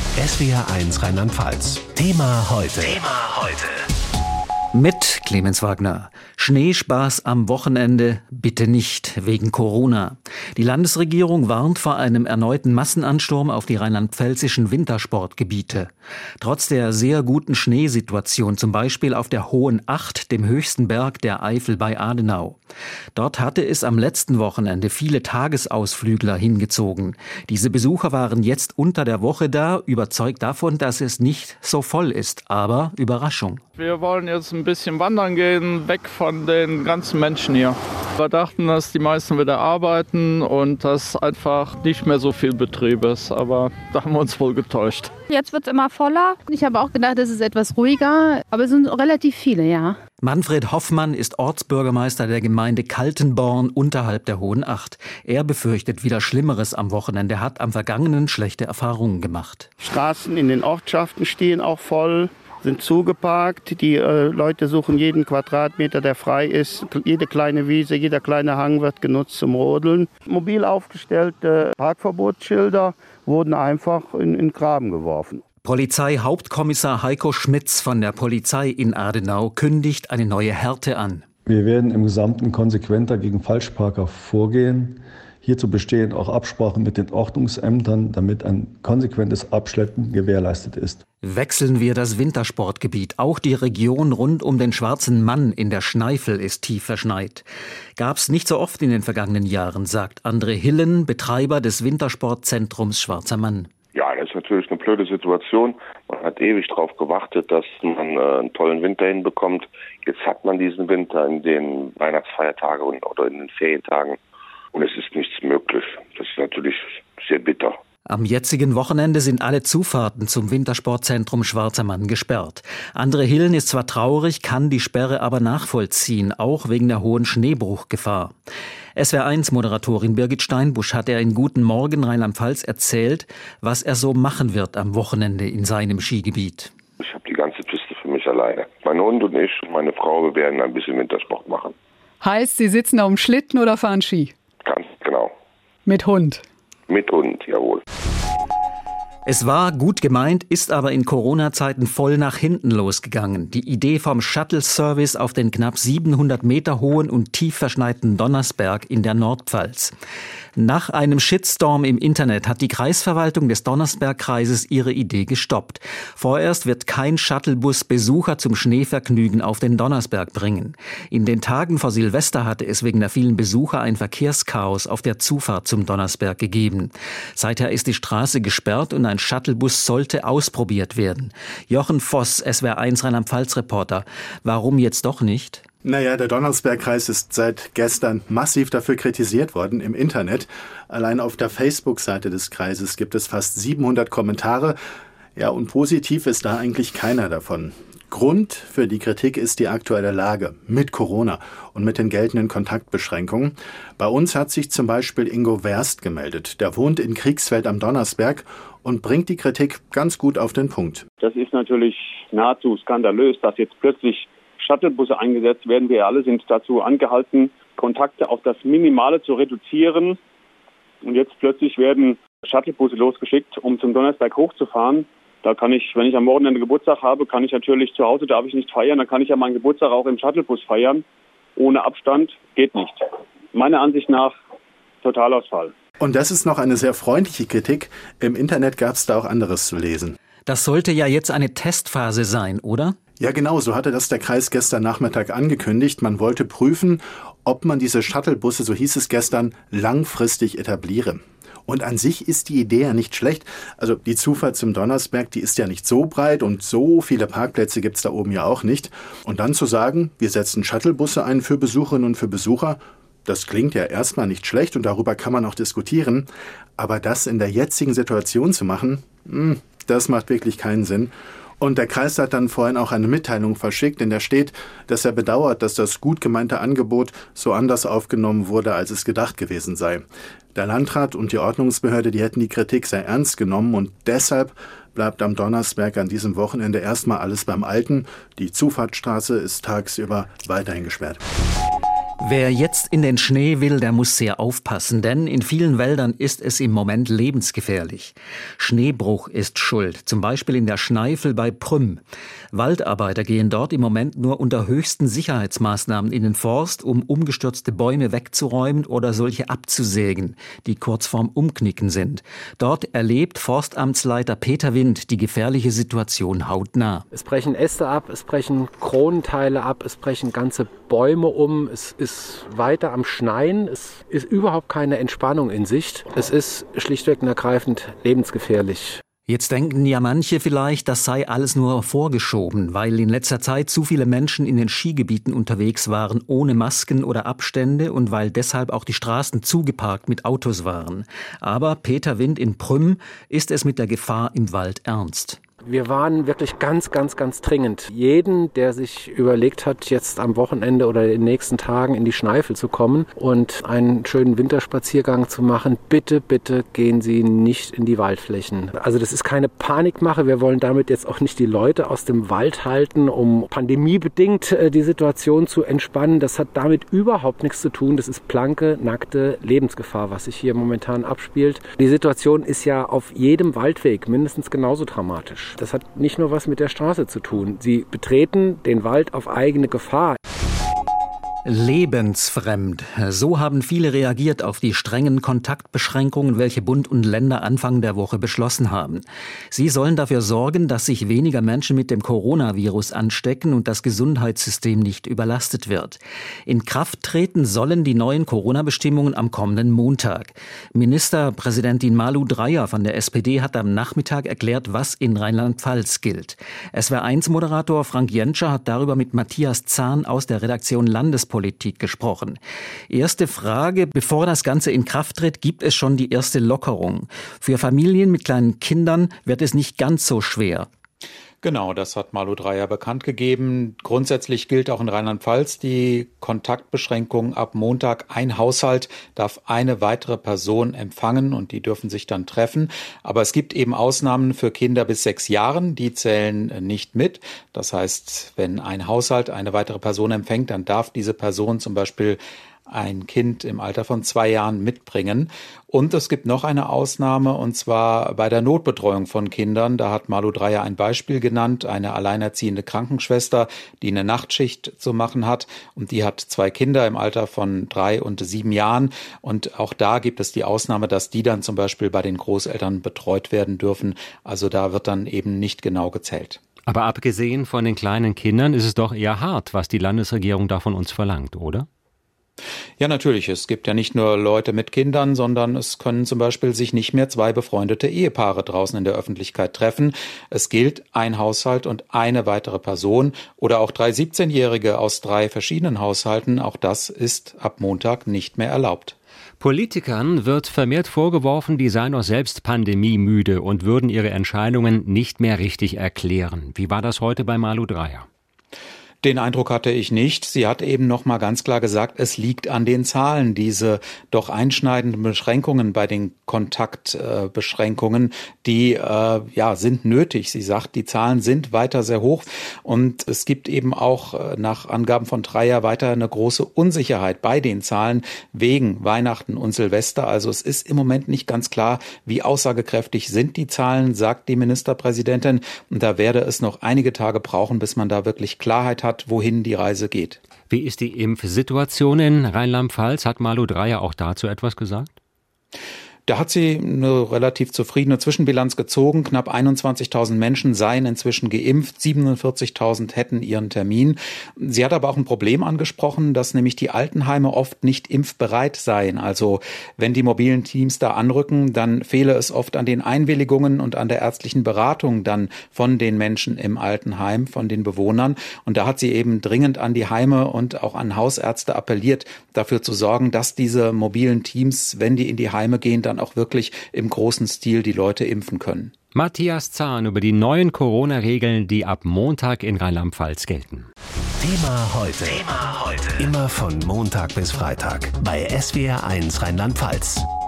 SWR1 Rheinland-Pfalz. Thema heute. Mit Clemens Wagner. Schneespaß am Wochenende bitte nicht, wegen Corona. Die Landesregierung warnt vor einem erneuten Massenansturm auf die rheinland-pfälzischen Wintersportgebiete. Trotz der sehr guten Schneesituation, zum Beispiel auf der Hohen Acht, dem höchsten Berg der Eifel bei Adenau. Dort hatte es am letzten Wochenende viele Tagesausflügler hingezogen. Diese Besucher waren jetzt unter der Woche da, überzeugt davon, dass es nicht so voll ist. Aber Überraschung. Wir wollen jetzt ein bisschen wandern gehen, weg von den ganzen Menschen hier. Wir dachten, dass die meisten wieder arbeiten und dass einfach nicht mehr so viel Betrieb ist, aber da haben wir uns wohl getäuscht. Jetzt wird es immer voller. Ich habe auch gedacht, es ist etwas ruhiger, aber es sind relativ viele, ja. Manfred Hoffmann ist Ortsbürgermeister der Gemeinde Kaltenborn unterhalb der Hohen Acht. Er befürchtet wieder Schlimmeres am Wochenende. Er hat am Vergangenen schlechte Erfahrungen gemacht. Straßen in den Ortschaften stehen auch voll, sind zugeparkt. Die Leute suchen jeden Quadratmeter, der frei ist. Jede kleine Wiese, jeder kleine Hang wird genutzt zum Rodeln. Mobil aufgestellte Parkverbotsschilder wurden einfach in den Graben geworfen. Polizeihauptkommissar Heiko Schmitz von der Polizei in Adenau kündigt eine neue Härte an. Wir werden im Gesamten konsequenter gegen Falschparker vorgehen. Hierzu bestehen auch Absprachen mit den Ordnungsämtern, damit ein konsequentes Abschleppen gewährleistet ist. Wechseln wir das Wintersportgebiet. Auch die Region rund um den Schwarzen Mann in der Schneifel ist tief verschneit. Gab's nicht so oft in den vergangenen Jahren, sagt André Hillen, Betreiber des Wintersportzentrums Schwarzer Mann. Ja, das ist natürlich eine blöde Situation. Man hat ewig darauf gewartet, dass man einen tollen Winter hinbekommt. Jetzt hat man diesen Winter in den Weihnachtsfeiertagen oder in den Ferientagen. Und es ist nichts möglich. Das ist natürlich sehr bitter. Am jetzigen Wochenende sind alle Zufahrten zum Wintersportzentrum Schwarzer Mann gesperrt. André Hillen ist zwar traurig, kann die Sperre aber nachvollziehen, auch wegen der hohen Schneebruchgefahr. SWR1-Moderatorin Birgit Steinbusch hat er in Guten Morgen Rheinland-Pfalz erzählt, was er so machen wird am Wochenende in seinem Skigebiet. Ich habe die ganze Piste für mich alleine. Mein Hund und ich und meine Frau, wir werden ein bisschen Wintersport machen. Heißt, Sie sitzen auf dem Schlitten oder fahren Ski? Ganz genau. Mit Hund? Mit Hund, jawohl. Es war gut gemeint, ist aber in Corona-Zeiten voll nach hinten losgegangen. Die Idee vom Shuttle-Service auf den knapp 700 Meter hohen und tief verschneiten Donnersberg in der Nordpfalz. Nach einem Shitstorm im Internet hat die Kreisverwaltung des Donnersbergkreises ihre Idee gestoppt. Vorerst wird kein Shuttlebus Besucher zum Schneevergnügen auf den Donnersberg bringen. In den Tagen vor Silvester hatte es wegen der vielen Besucher ein Verkehrschaos auf der Zufahrt zum Donnersberg gegeben. Seither ist die Straße gesperrt und ein Shuttlebus sollte ausprobiert werden. Jochen Voss, SWR1 Rheinland-Pfalz-Reporter. Warum jetzt doch nicht? Naja, der Donnersbergkreis ist seit gestern massiv dafür kritisiert worden im Internet. Allein auf der Facebook-Seite des Kreises gibt es fast 700 Kommentare. Ja, und positiv ist da eigentlich keiner davon. Grund für die Kritik ist die aktuelle Lage mit Corona und mit den geltenden Kontaktbeschränkungen. Bei uns hat sich zum Beispiel Ingo Werst gemeldet. Der wohnt in Kriegsfeld am Donnersberg und bringt die Kritik ganz gut auf den Punkt. Das ist natürlich nahezu skandalös, dass jetzt plötzlich Shuttlebusse eingesetzt werden. Wir alle sind dazu angehalten, Kontakte auf das Minimale zu reduzieren. Und jetzt plötzlich werden Shuttlebusse losgeschickt, um zum Donnersberg hochzufahren. Da kann ich, wenn ich am Wochenende Geburtstag habe, kann ich natürlich zu Hause, darf ich nicht feiern. Dann kann ich ja meinen Geburtstag auch im Shuttlebus feiern. Ohne Abstand geht nicht. Meiner Ansicht nach Totalausfall. Und das ist noch eine sehr freundliche Kritik. Im Internet gab es da auch anderes zu lesen. Das sollte ja jetzt eine Testphase sein, oder? Ja, genau, so hatte das der Kreis gestern Nachmittag angekündigt. Man wollte prüfen, ob man diese Shuttlebusse, so hieß es gestern, langfristig etabliere. Und an sich ist die Idee ja nicht schlecht. Also die Zufahrt zum Donnersberg, die ist ja nicht so breit und so viele Parkplätze gibt's da oben ja auch nicht. Und dann zu sagen, wir setzen Shuttlebusse ein für Besucherinnen und für Besucher, das klingt ja erstmal nicht schlecht und darüber kann man auch diskutieren. Aber das in der jetzigen Situation zu machen, das macht wirklich keinen Sinn. Und der Kreis hat dann vorhin auch eine Mitteilung verschickt, in der steht, dass er bedauert, dass das gut gemeinte Angebot so anders aufgenommen wurde, als es gedacht gewesen sei. Der Landrat und die Ordnungsbehörde, die hätten die Kritik sehr ernst genommen und deshalb bleibt am Donnersberg an diesem Wochenende erstmal alles beim Alten. Die Zufahrtsstraße ist tagsüber weiterhin gesperrt. Wer jetzt in den Schnee will, der muss sehr aufpassen, denn in vielen Wäldern ist es im Moment lebensgefährlich. Schneebruch ist schuld, zum Beispiel in der Schneifel bei Prüm. Waldarbeiter gehen dort im Moment nur unter höchsten Sicherheitsmaßnahmen in den Forst, um umgestürzte Bäume wegzuräumen oder solche abzusägen, die kurz vorm Umknicken sind. Dort erlebt Forstamtsleiter Peter Wind die gefährliche Situation hautnah. Es brechen Äste ab, es brechen Kronenteile ab, es brechen ganze Bäume um, es ist weiter am Schneien, es ist überhaupt keine Entspannung in Sicht. Es ist schlichtweg und ergreifend lebensgefährlich. Jetzt denken ja manche vielleicht, das sei alles nur vorgeschoben, weil in letzter Zeit zu viele Menschen in den Skigebieten unterwegs waren, ohne Masken oder Abstände und weil deshalb auch die Straßen zugeparkt mit Autos waren. Aber Peter Wind in Prüm ist es mit der Gefahr im Wald ernst. Wir waren wirklich ganz dringend. Jeden, der sich überlegt hat, jetzt am Wochenende oder in den nächsten Tagen in die Schneifel zu kommen und einen schönen Winterspaziergang zu machen, bitte gehen Sie nicht in die Waldflächen. Also das ist keine Panikmache. Wir wollen damit jetzt auch nicht die Leute aus dem Wald halten, um pandemiebedingt die Situation zu entspannen. Das hat damit überhaupt nichts zu tun. Das ist blanke, nackte Lebensgefahr, was sich hier momentan abspielt. Die Situation ist ja auf jedem Waldweg mindestens genauso dramatisch. Das hat nicht nur was mit der Straße zu tun. Sie betreten den Wald auf eigene Gefahr. Lebensfremd. So haben viele reagiert auf die strengen Kontaktbeschränkungen, welche Bund und Länder Anfang der Woche beschlossen haben. Sie sollen dafür sorgen, dass sich weniger Menschen mit dem Coronavirus anstecken und das Gesundheitssystem nicht überlastet wird. In Kraft treten sollen die neuen Corona-Bestimmungen am kommenden Montag. Ministerpräsidentin Malu Dreyer von der SPD hat am Nachmittag erklärt, was in Rheinland-Pfalz gilt. SWR1-Moderator Frank Jenscher hat darüber mit Matthias Zahn aus der Redaktion Landespolitik gesprochen. Erste Frage, bevor das Ganze in Kraft tritt, gibt es schon die erste Lockerung. Für Familien mit kleinen Kindern wird es nicht ganz so schwer. Genau, das hat Malu Dreyer bekannt gegeben. Grundsätzlich gilt auch in Rheinland-Pfalz die Kontaktbeschränkung. Ab Montag ein Haushalt darf eine weitere Person empfangen und die dürfen sich dann treffen. Aber es gibt eben Ausnahmen für Kinder bis 6 Jahren, die zählen nicht mit. Das heißt, wenn ein Haushalt eine weitere Person empfängt, dann darf diese Person zum Beispiel ein Kind im Alter von 2 Jahren mitbringen. Und es gibt noch eine Ausnahme, und zwar bei der Notbetreuung von Kindern. Da hat Malu Dreyer ein Beispiel genannt, eine alleinerziehende Krankenschwester, die eine Nachtschicht zu machen hat. Und die hat 2 Kinder im Alter von 3 und 7 Jahren. Und auch da gibt es die Ausnahme, dass die dann zum Beispiel bei den Großeltern betreut werden dürfen. Also da wird dann eben nicht genau gezählt. Aber abgesehen von den kleinen Kindern ist es doch eher hart, was die Landesregierung da von uns verlangt, oder? Ja, natürlich. Es gibt ja nicht nur Leute mit Kindern, sondern es können zum Beispiel sich nicht mehr 2 befreundete Ehepaare draußen in der Öffentlichkeit treffen. Es gilt ein Haushalt und eine weitere Person oder auch 3 17-Jährige aus 3 verschiedenen Haushalten. Auch das ist ab Montag nicht mehr erlaubt. Politikern wird vermehrt vorgeworfen, die seien auch selbst pandemiemüde und würden ihre Entscheidungen nicht mehr richtig erklären. Wie war das heute bei Malu Dreyer? Den Eindruck hatte ich nicht. Sie hat eben noch mal ganz klar gesagt, es liegt an den Zahlen. Diese doch einschneidenden Beschränkungen bei den Kontaktbeschränkungen, die sind nötig. Sie sagt, die Zahlen sind weiter sehr hoch und es gibt eben auch nach Angaben von Dreyer weiter eine große Unsicherheit bei den Zahlen wegen Weihnachten und Silvester. Also es ist im Moment nicht ganz klar, wie aussagekräftig sind die Zahlen, sagt die Ministerpräsidentin. Und da werde es noch einige Tage brauchen, bis man da wirklich Klarheit hat, wohin die Reise geht. Wie ist die Impfsituation in Rheinland-Pfalz? Hat Malu Dreyer auch dazu etwas gesagt? Da hat sie eine relativ zufriedene Zwischenbilanz gezogen. Knapp 21.000 Menschen seien inzwischen geimpft, 47.000 hätten ihren Termin. Sie hat aber auch ein Problem angesprochen, dass nämlich die Altenheime oft nicht impfbereit seien. Also wenn die mobilen Teams da anrücken, dann fehle es oft an den Einwilligungen und an der ärztlichen Beratung dann von den Menschen im Altenheim, von den Bewohnern. Und da hat sie eben dringend an die Heime und auch an Hausärzte appelliert, dafür zu sorgen, dass diese mobilen Teams, wenn die in die Heime gehen, dann auch wirklich im großen Stil die Leute impfen können. Matthias Zahn über die neuen Corona-Regeln, die ab Montag in Rheinland-Pfalz gelten. Thema heute. Immer von Montag bis Freitag bei SWR1 Rheinland-Pfalz.